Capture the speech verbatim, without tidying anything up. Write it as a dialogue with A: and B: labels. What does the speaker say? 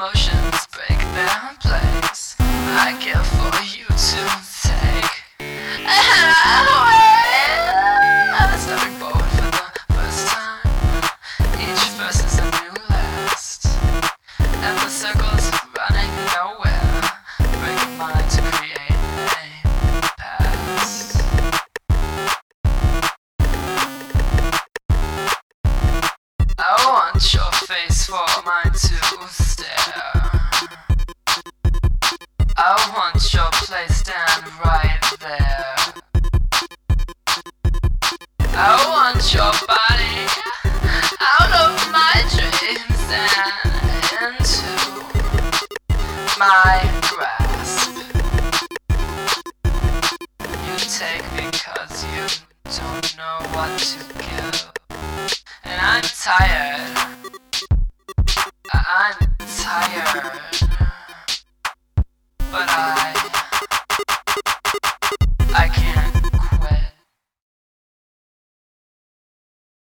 A: emotions break their place. I care for you to take. I'm stepping forward for the first time. Each verse is a new last, and the circle's running nowhere. Break a mind to create a past. I want your face for mine to stare. I want your place stand right there. I want your body out of my dreams and into my grasp. You take because you don't know what to give, and I'm tired